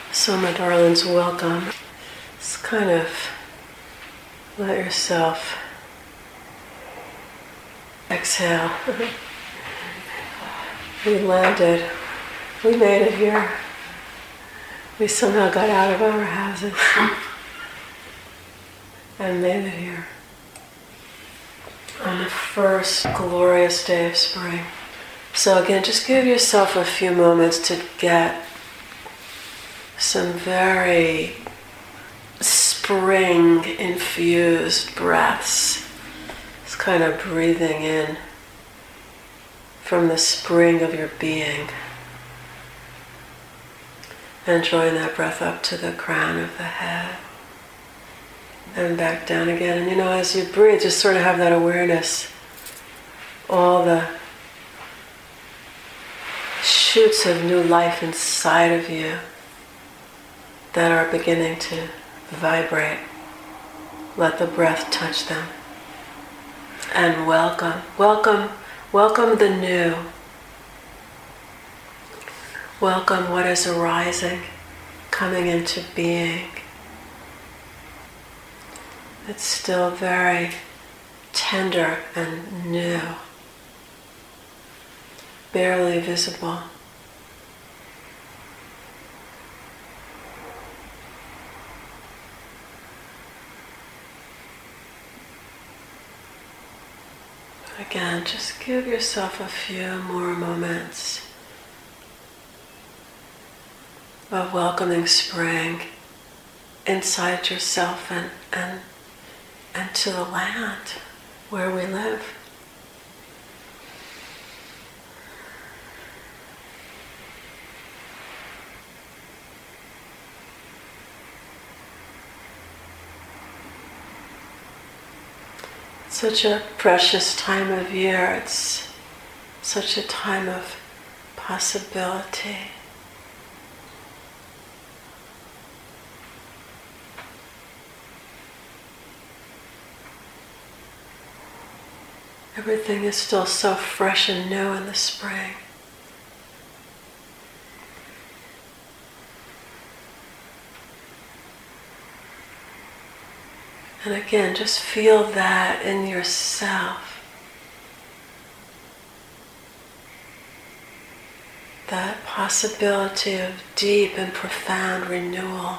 So my darlings, welcome. Just kind of let yourself exhale. We landed. We made it here. We somehow got out of our houses and made it here on the first glorious day of spring. So again, just give yourself a few moments to get some very spring-infused breaths. Just kind of breathing in from the spring of your being. And drawing that breath up to the crown of the head. And back down again. And as you breathe, just sort of have that awareness. All the shoots of new life inside of you that are beginning to vibrate. Let the breath touch them. And welcome the new. Welcome what is arising, coming into being. It's still very tender and new, barely visible. Again, just give yourself a few more moments of welcoming spring inside yourself and to the land where we live. Such a precious time of year. It's such a time of possibility. Everything is still so fresh and new in the spring. And again, just feel that in yourself. That possibility of deep and profound renewal.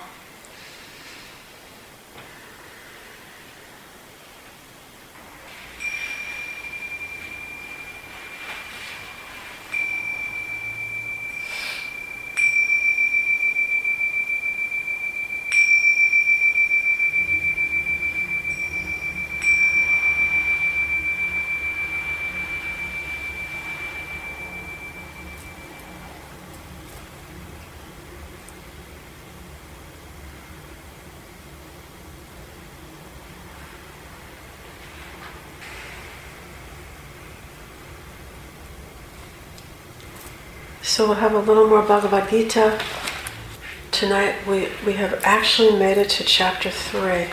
So we'll have a little more Bhagavad Gita. Tonight we have actually made it to chapter 3,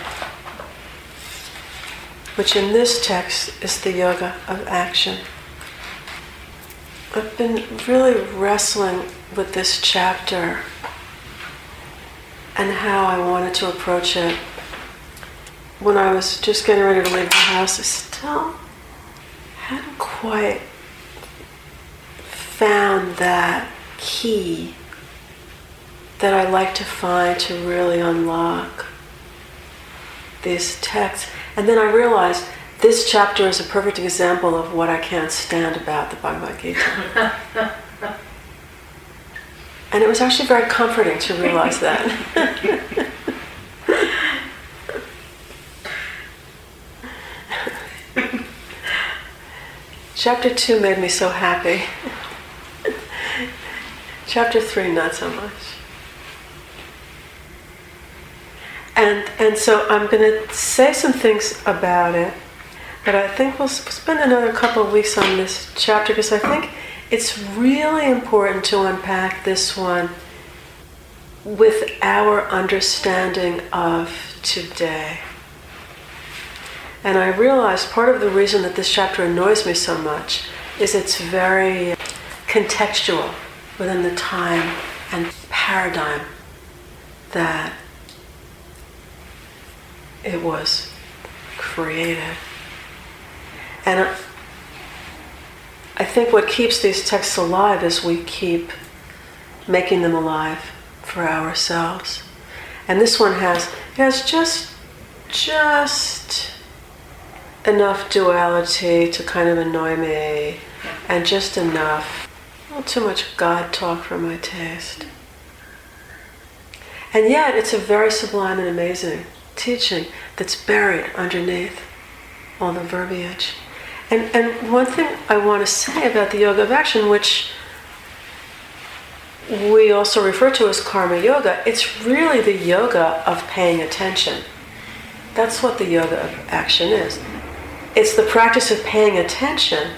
which in this text is the yoga of action. I've been really wrestling with this chapter and how I wanted to approach it. When I was just getting ready to leave the house, I still hadn't quite found that key that I like to find to really unlock these texts. And then I realized this chapter is a perfect example of what I can't stand about the Bhagavad Gita. And it was actually very comforting to realize that. Chapter 2 made me so happy. Chapter 3, not so much. And so I'm going to say some things about it, but I think we'll spend another couple of weeks on this chapter because I think it's really important to unpack this one with our understanding of today. And I realized part of the reason that this chapter annoys me so much is it's very contextual within the time and paradigm that it was created. And I think what keeps these texts alive is we keep making them alive for ourselves. And this one has just enough duality to kind of annoy me, and just enough, not too much God talk for my taste. And yet it's a very sublime and amazing teaching that's buried underneath all the verbiage. And one thing I want to say about the yoga of action, which we also refer to as karma yoga, it's really the yoga of paying attention. That's what the yoga of action is. It's the practice of paying attention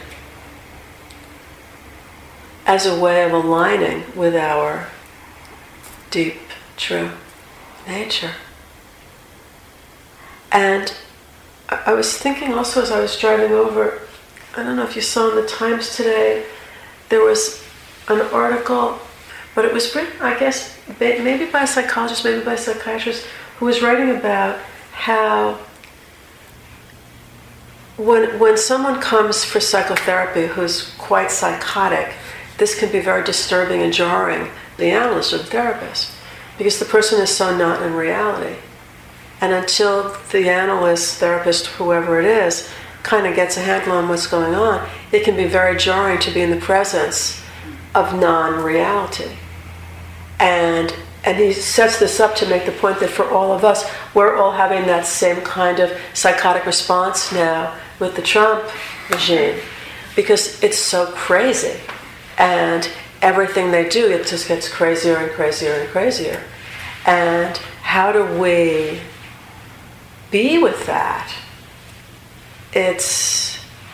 as a way of aligning with our deep, true nature. And I was thinking also as I was driving over, I don't know if you saw in the Times today, there was an article, but it was written, I guess, maybe by a psychologist, maybe by a psychiatrist, who was writing about how when someone comes for psychotherapy who's quite psychotic, this can be very disturbing and jarring, the analyst or the therapist, because the person is so not in reality. And until the analyst, therapist, whoever it is, kind of gets a handle on what's going on, it can be very jarring to be in the presence of non-reality. And he sets this up to make the point that for all of us, we're all having that same kind of psychotic response now with the Trump regime, because it's so crazy. And everything they do, it just gets crazier and crazier and crazier. And how do we be with that? It's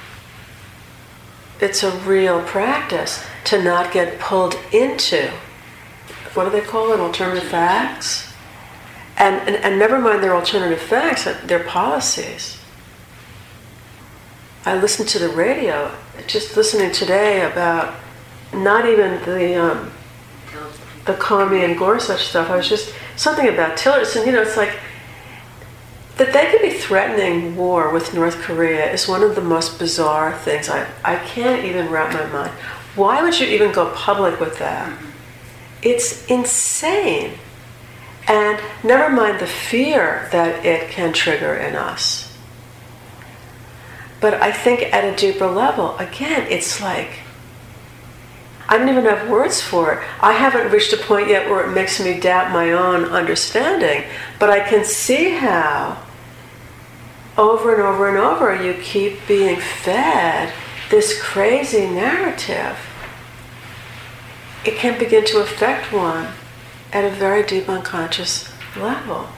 a real practice to not get pulled into, what do they call it, alternative facts? And never mind their alternative facts, their policies. I listened to the radio, just listening today about not even the Comey and Gorsuch stuff. I was just, something about Tillerson, it's like, that they could be threatening war with North Korea is one of the most bizarre things. I can't even wrap my mind. Why would you even go public with that? It's insane. And never mind the fear that it can trigger in us. But I think at a deeper level, again, it's like, I don't even have words for it. I haven't reached a point yet where it makes me doubt my own understanding, but I can see how over and over and over you keep being fed this crazy narrative. It can begin to affect one at a very deep unconscious level.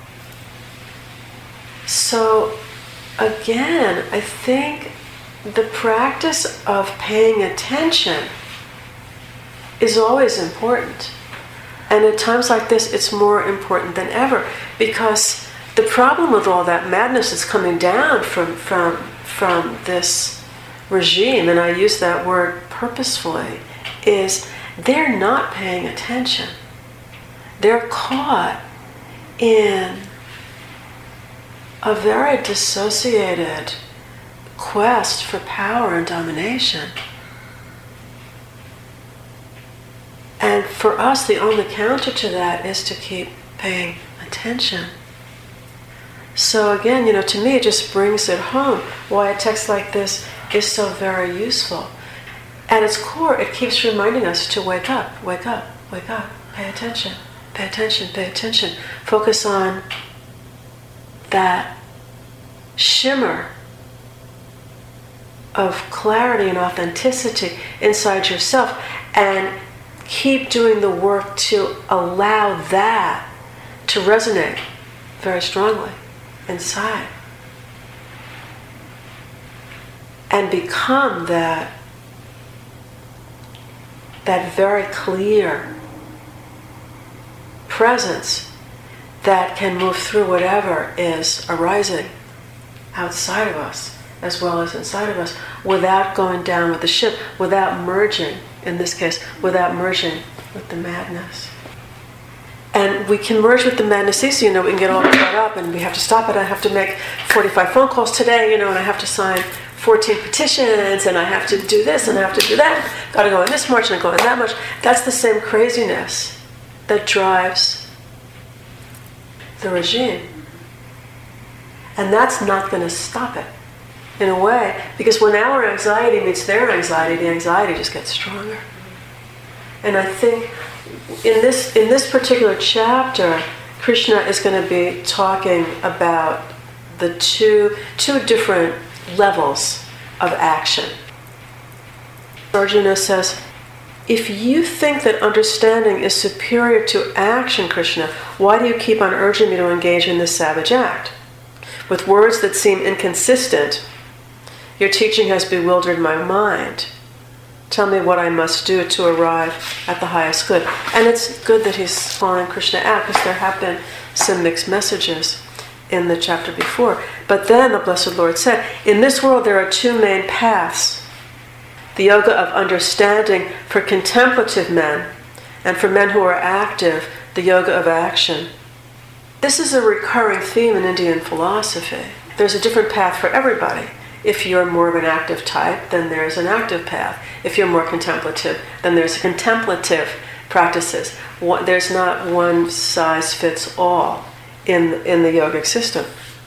So again, I think the practice of paying attention is always important. And at times like this, it's more important than ever, because the problem with all that madness that's coming down from this regime, and I use that word purposefully, is they're not paying attention. They're caught in a very dissociated quest for power and domination. And for us, the only counter to that is to keep paying attention. So again, to me, it just brings it home why a text like this is so very useful. At its core, it keeps reminding us to wake up, wake up, wake up, pay attention, pay attention, pay attention. Focus on that shimmer of clarity and authenticity inside yourself, and keep doing the work to allow that to resonate very strongly inside. And become that very clear presence that can move through whatever is arising outside of us as well as inside of us, without going down with the ship, without merging, in this case, without merging with the madness. And we can merge with the madness easy, we can get all caught up and we have to stop it. I have to make 45 phone calls today, and I have to sign 14 petitions, and I have to do this, and I have to do that. Got to go in this march and go in that march. That's the same craziness that drives the regime. And that's not going to stop it, in a way, because when our anxiety meets their anxiety, the anxiety just gets stronger. And I think in this particular chapter, Krishna is going to be talking about the two different levels of action. Arjuna says, if you think that understanding is superior to action, Krishna, why do you keep on urging me to engage in this savage act? With words that seem inconsistent, your teaching has bewildered my mind. Tell me what I must do to arrive at the highest good. And it's good that he's calling Krishna out, because there have been some mixed messages in the chapter before. But then the Blessed Lord said, in this world there are two main paths. The yoga of understanding for contemplative men, and for men who are active, the yoga of action. This is a recurring theme in Indian philosophy. There's a different path for everybody. If you're more of an active type, then there's an active path. If you're more contemplative, then there's contemplative practices. There's not one size fits all in the yogic system.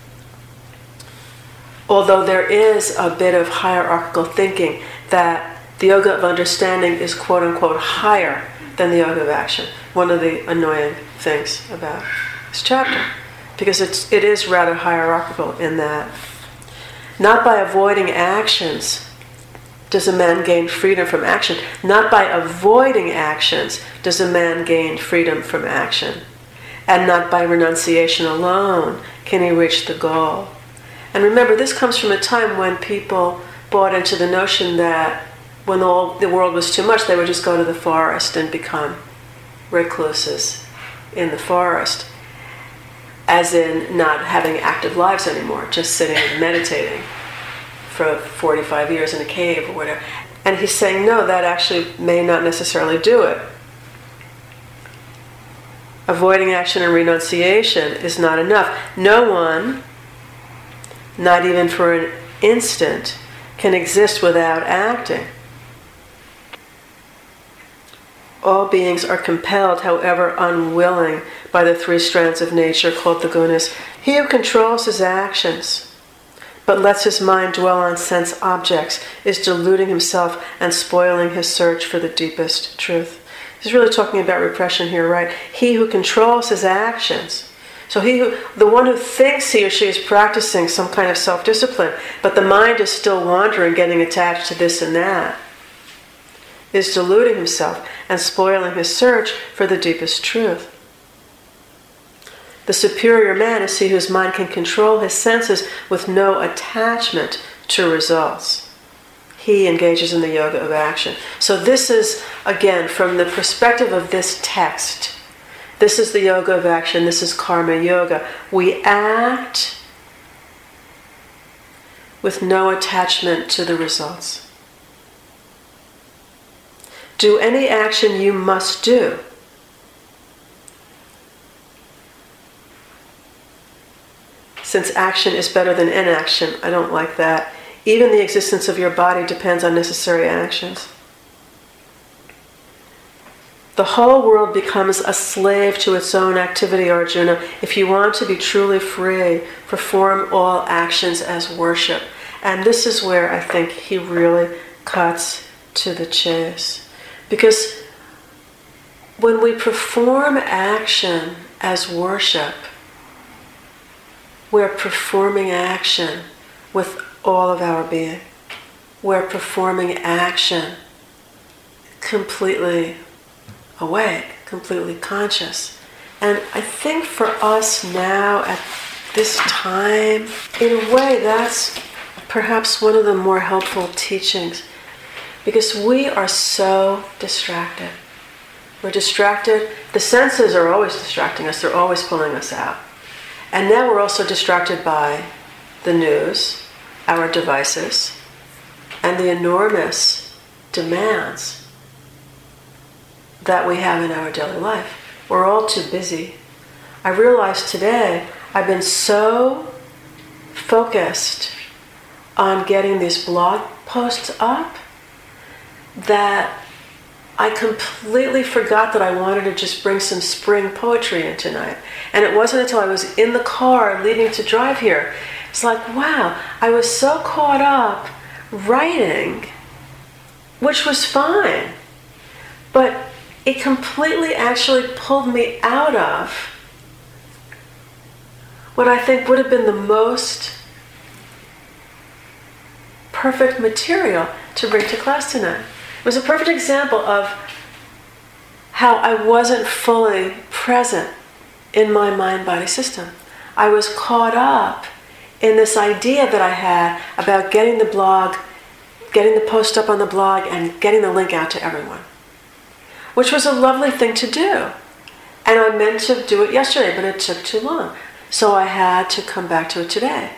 Although there is a bit of hierarchical thinking that the yoga of understanding is quote-unquote higher than the yoga of action. One of the annoying things about this chapter, because it is rather hierarchical in that not by avoiding actions does a man gain freedom from action. Not by avoiding actions does a man gain freedom from action. And not by renunciation alone can he reach the goal. And remember, this comes from a time when people bought into the notion that when the world was too much, they would just go to the forest and become recluses in the forest. As in not having active lives anymore, just sitting and meditating for 45 years in a cave or whatever. And he's saying, no, that actually may not necessarily do it. Avoiding action and renunciation is not enough. No one, not even for an instant, can exist without acting. All beings are compelled, however unwilling, by the three strands of nature called the gunas. He who controls his actions, but lets his mind dwell on sense objects, is deluding himself and spoiling his search for the deepest truth. He's really talking about repression here, right? He who controls his actions. So the one who thinks he or she is practicing some kind of self-discipline, but the mind is still wandering, getting attached to this and that, is deluding himself and spoiling his search for the deepest truth. The superior man is he whose mind can control his senses with no attachment to results. He engages in the yoga of action. So this is, again, from the perspective of this text, this is the yoga of action, this is karma yoga. We act with no attachment to the results. Do any action you must do. Since action is better than inaction, I don't like that. Even the existence of your body depends on necessary actions. The whole world becomes a slave to its own activity, Arjuna. If you want to be truly free, perform all actions as worship. And this is where I think he really cuts to the chase. Because when we perform action as worship, we're performing action with all of our being. We're performing action completely awake, completely conscious. And I think for us now at this time, in a way that's perhaps one of the more helpful teachings, because we are so distracted. We're distracted. The senses are always distracting us. They're always pulling us out. And now we're also distracted by the news, our devices, and the enormous demands that we have in our daily life. we're all too busy. I realized today I've been so focused on getting these blog posts up that I completely forgot that I wanted to just bring some spring poetry in tonight. And it wasn't until I was in the car leaving to drive here. It's like, wow, I was so caught up writing, which was fine. But it completely actually pulled me out of what I think would have been the most perfect material to bring to class tonight. It was a perfect example of how I wasn't fully present in my mind-body system. I was caught up in this idea that I had about getting the blog, getting the post up on the blog, and getting the link out to everyone, which was a lovely thing to do. And I meant to do it yesterday, but it took too long. So I had to come back to it today.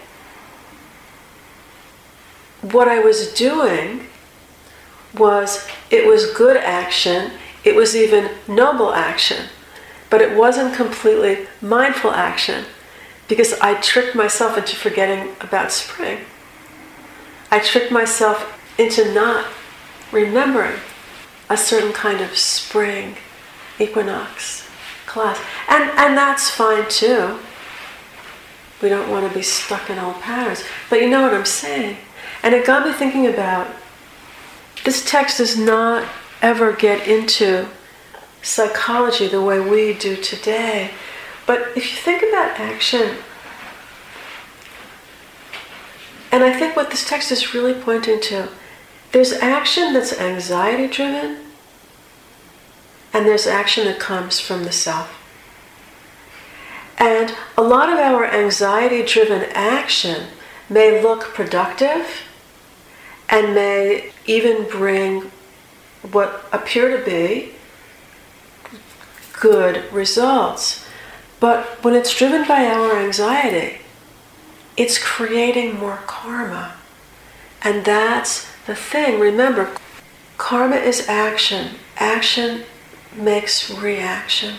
What I was doing was, it was good action, it was even noble action, but it wasn't completely mindful action because I tricked myself into forgetting about spring. I tricked myself into not remembering a certain kind of spring equinox class. And that's fine too. We don't want to be stuck in old patterns. But you know what I'm saying. And it got me thinking about, this text does not ever get into psychology the way we do today. But if you think about action, and I think what this text is really pointing to, there's action that's anxiety-driven, and there's action that comes from the self. And a lot of our anxiety-driven action may look productive and may even bring what appear to be good results. But when it's driven by our anxiety, it's creating more karma. And that's the thing. Remember, karma is action. Action makes reaction.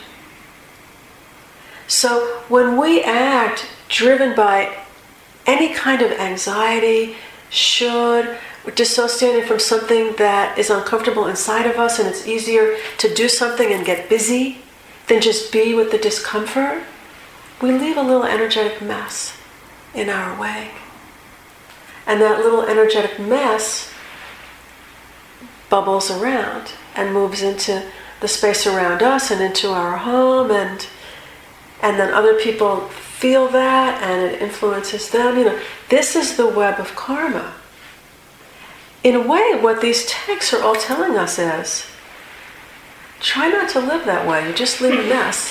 So when we act driven by any kind of anxiety, should, we're dissociating from something that is uncomfortable inside of us, and it's easier to do something and get busy than just be with the discomfort, we leave a little energetic mess in our wake. And that little energetic mess bubbles around and moves into the space around us and into our home, and then other people feel that and it influences them. You know, this is the web of karma. In a way, what these texts are all telling us is, try not to live that way. You just leave a mess.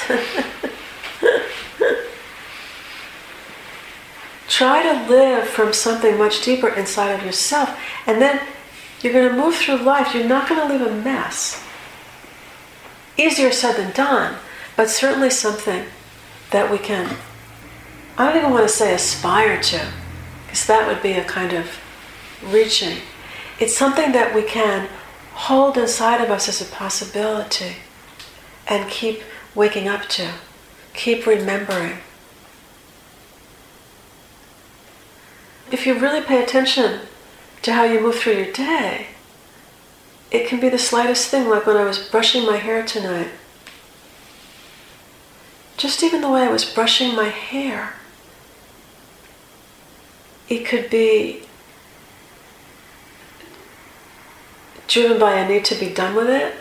Try to live from something much deeper inside of yourself, and then you're going to move through life. You're not going to leave a mess. Easier said than done, but certainly something that we can, I don't even want to say aspire to, because that would be a kind of reaching. It's something that we can hold inside of us as a possibility and keep waking up to, keep remembering. If you really pay attention to how you move through your day, it can be the slightest thing, like when I was brushing my hair tonight. Just even the way I was brushing my hair, it could be driven by a need to be done with it,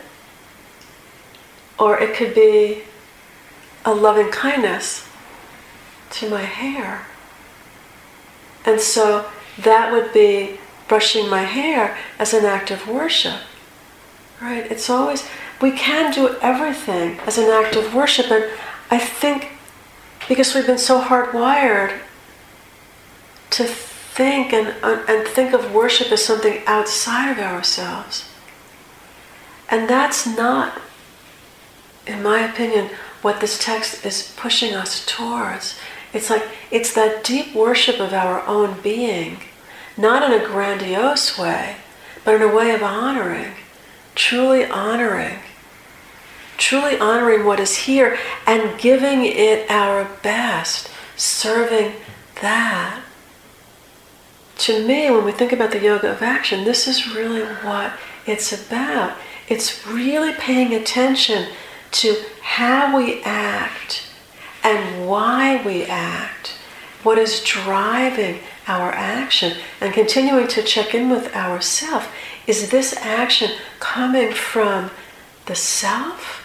or it could be a loving kindness to my hair. And so that would be brushing my hair as an act of worship, right? It's always, we can do everything as an act of worship, and I think because we've been so hardwired to think and think of worship as something outside of ourselves. And that's not, in my opinion, what this text is pushing us towards. It's like, it's that deep worship of our own being, not in a grandiose way, but in a way of honoring, truly truly honoring what is here and giving it our best, serving that. To me, when we think about the yoga of action, this is really what it's about. It's really paying attention to how we act and why we act, what is driving our action, and continuing to check in with ourselves. Is this action coming from the self?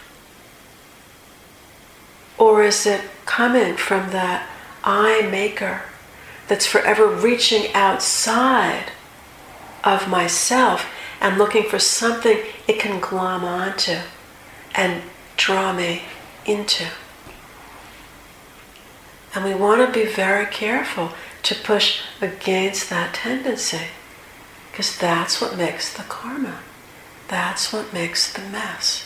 Or is it coming from that I maker that's forever reaching outside of myself and looking for something it can glom onto and draw me into? And we want to be very careful to push against that tendency, because that's what makes the karma. That's what makes the mess.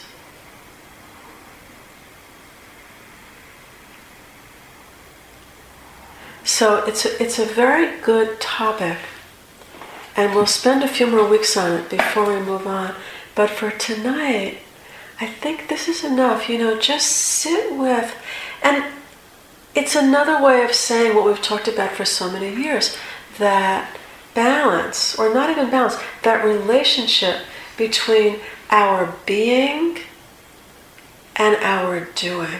So it's a very good topic, and we'll spend a few more weeks on it before we move on. But for tonight, I think this is enough. Just sit with, and it's another way of saying what we've talked about for so many years, that balance, or not even balance, that relationship between our being and our doing.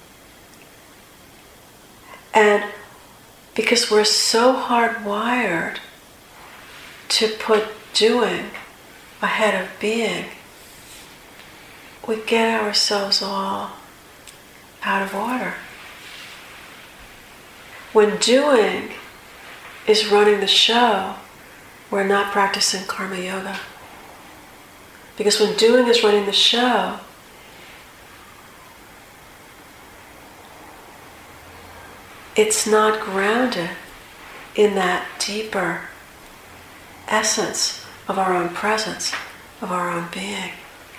And because we're so hardwired to put doing ahead of being, we get ourselves all out of order. When doing is running the show, we're not practicing karma yoga. Because when doing is running the show, it's not grounded in that deeper essence of our own presence, of our own being.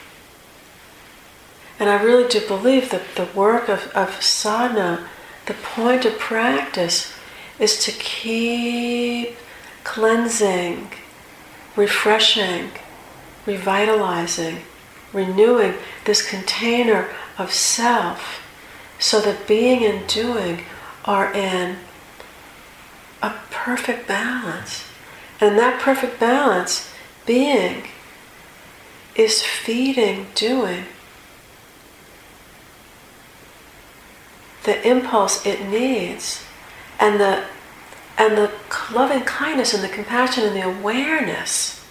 And I really do believe that the work of sadhana, the point of practice, is to keep cleansing, refreshing, revitalizing, renewing this container of self, so that being and doing are in a perfect balance. And that perfect balance, being, is feeding doing the impulse it needs, and the loving kindness and the compassion and the awareness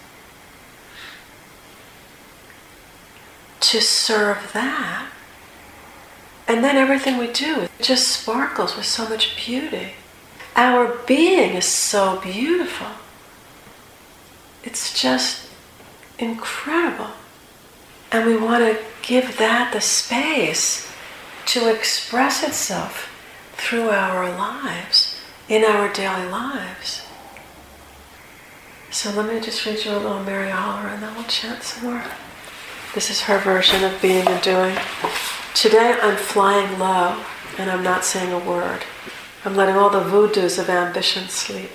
to serve that. And then everything we do just sparkles with so much beauty. Our being is so beautiful. It's just incredible. And we want to give that the space to express itself through our lives, in our daily lives. So let me just read you a little Mary Oliver and then we'll chant some more. This is her version of being and doing. Today I'm flying low and I'm not saying a word. I'm letting all the voodoos of ambition sleep.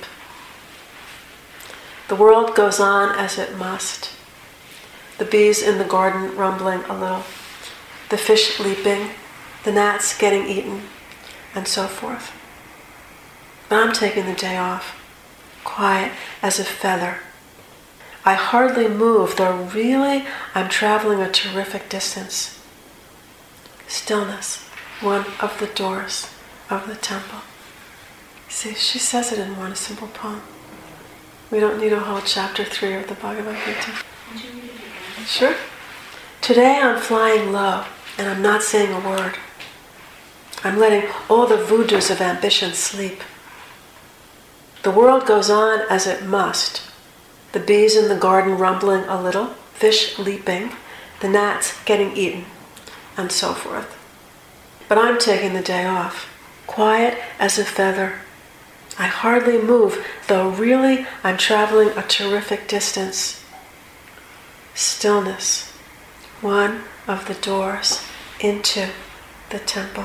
The world goes on as it must. The bees in the garden rumbling a little. The fish leaping. The gnats getting eaten. And so forth. But I'm taking the day off. Quiet as a feather. I hardly move, though really I'm traveling a terrific distance. Stillness, one of the doors of the temple. See, she says it in one simple poem. We don't need a whole chapter 3 of the Bhagavad Gita. Would you read it again? Sure. Today I'm flying low, and I'm not saying a word. I'm letting all the voodoos of ambition sleep. The world goes on as it must. The bees in the garden rumbling a little, fish leaping, the gnats getting eaten, and so forth. But I'm taking the day off, quiet as a feather. I hardly move, though really I'm traveling a terrific distance. Stillness, one of the doors into the temple.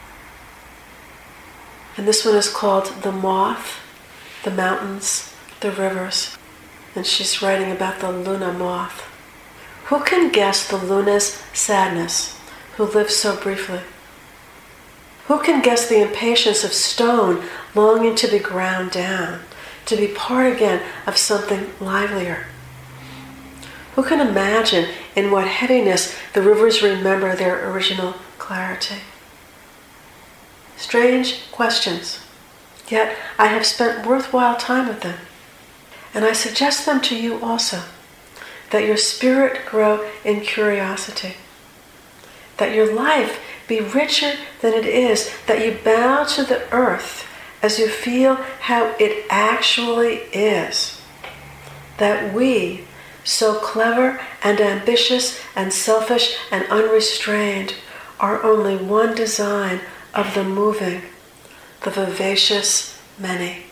And this one is called The Moth, the Mountains, the Rivers. And she's writing about the Luna moth. Who can guess the Luna's sadness? who lives so briefly? Who can guess the impatience of stone longing to be ground down, to be part again of something livelier? Who can imagine in what heaviness the rivers remember their original clarity? Strange questions, yet I have spent worthwhile time with them. And I suggest them to you also, that your spirit grow in curiosity, that your life be richer than it is, that you bow to the earth as you feel how it actually is, that we, so clever and ambitious and selfish and unrestrained, are only one design of the moving, the vivacious many.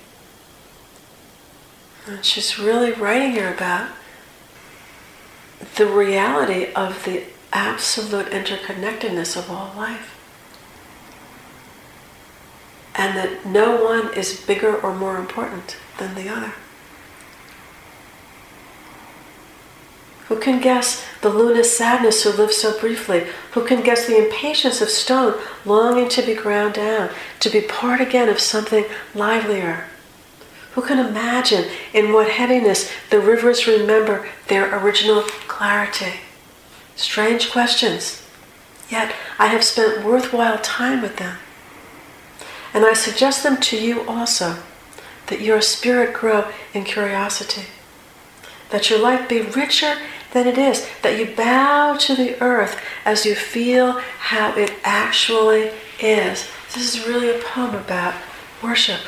And she's really writing here about the reality of the absolute interconnectedness of all life. And that no one is bigger or more important than the other. Who can guess the luna's sadness who lives so briefly? Who can guess the impatience of stone longing to be ground down, to be part again of something livelier? Who can imagine in what heaviness the rivers remember their original clarity? Strange questions, yet I have spent worthwhile time with them. And I suggest them to you also, that your spirit grow in curiosity, that your life be richer than it is, that you bow to the earth as you feel how it actually is. This is really a poem about worship.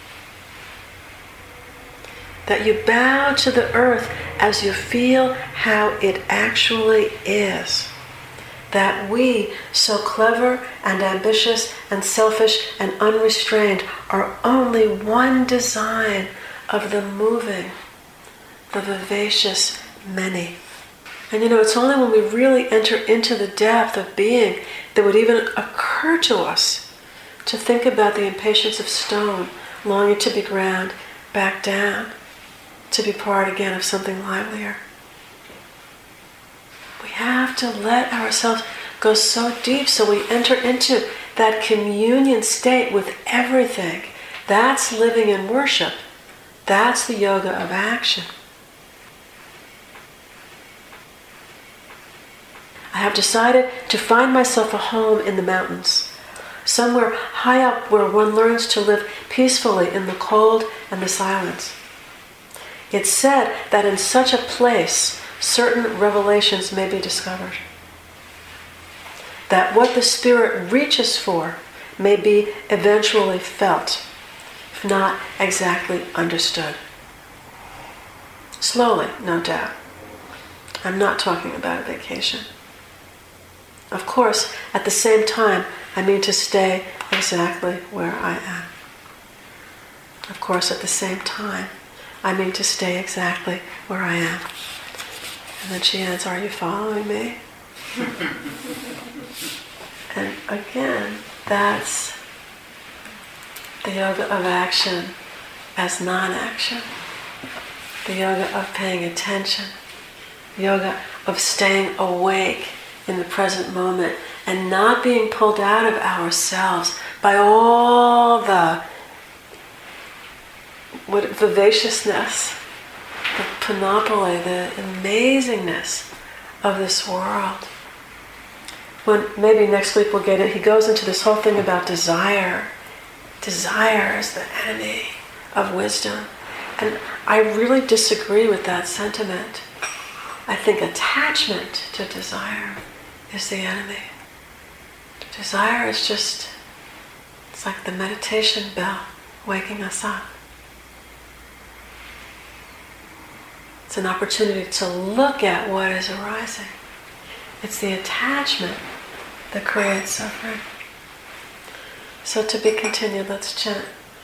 That you bow to the earth as you feel how it actually is. That we, so clever and ambitious and selfish and unrestrained, are only one design of the moving, the vivacious many. And it's only when we really enter into the depth of being that would even occur to us to think about the impatience of stone longing to be ground back down, to be part again of something livelier. We have to let ourselves go so deep so we enter into that communion state with everything. That's living in worship. That's the yoga of action. I have decided to find myself a home in the mountains, somewhere high up where one learns to live peacefully in the cold and the silence. It's said that in such a place, certain revelations may be discovered. That what the spirit reaches for may be eventually felt, if not exactly understood. Slowly, no doubt. I'm not talking about a vacation. Of course, at the same time, I mean to stay exactly where I am. Of course, at the same time, I mean to stay exactly where I am. And then she ends, are you following me? And again, that's the yoga of action as non-action. The yoga of paying attention. Yoga of staying awake in the present moment and not being pulled out of ourselves by all the vivaciousness, the panoply, the amazingness of this world. When maybe next week we'll get it, he goes into this whole thing about desire. Desire is the enemy of wisdom. And I really disagree with that sentiment. I think attachment to desire is the enemy. Desire is just, it's like the meditation bell waking us up. It's an opportunity to look at what is arising. It's the attachment that creates suffering. So to be continued, let's chant.